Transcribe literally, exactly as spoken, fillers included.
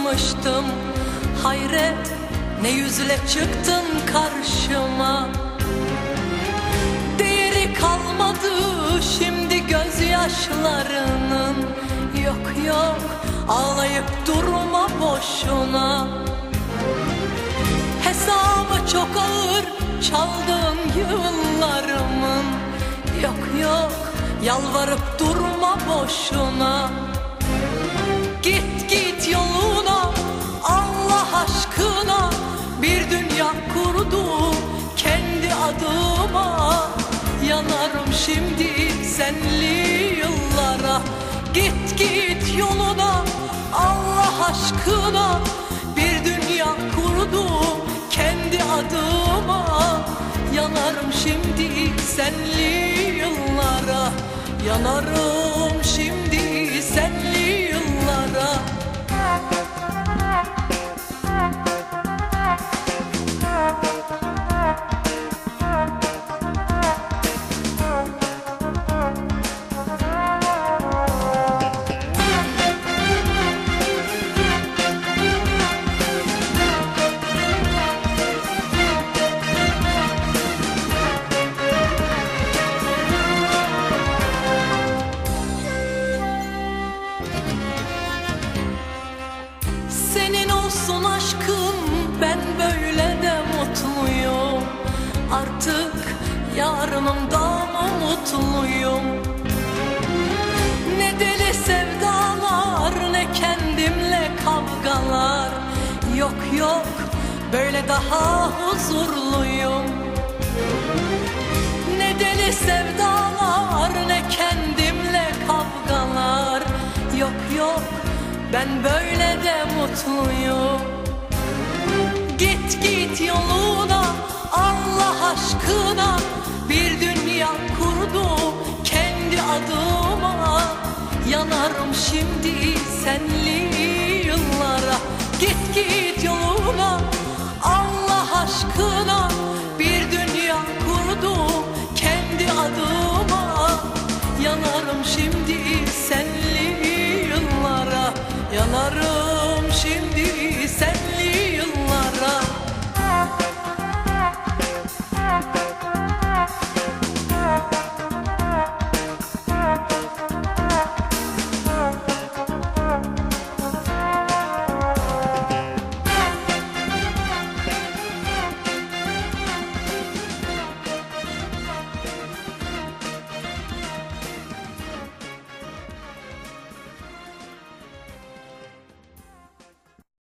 sanmıştım. Hayret, ne yüzle çıktın karşıma. Değeri kalmadı şimdi gözyaşlarının. Yok yok, ağlayıp durma boşuna. Hesabı çok ağır çaldığın yıllarımın. Yok yok, yalvarıp durma boşuna. Git git yoluna, Allah aşkına. Bir dünya kurdu kendi adıma. Yanarım şimdi senli yıllara. Git git yoluna, Allah aşkına. Bir dünya kurdu kendi adıma. Yanarım şimdi senli yıllara. Yanarım şimdi senli yıllara. Senin olsun aşkım, ben böyle de mutluyum. Artık yarınımdan umutluyum. Ne deli sevdalar, ne kendimle kavgalar. Yok yok, böyle daha huzurluyum. Ne deli sevdalar, ne kendimle kavgalar. Yok yok, ben böyle de mutluyum. Git git yoluna, Allah aşkına. Bir dünya kurdu kendi adıma. Yanarım şimdi senli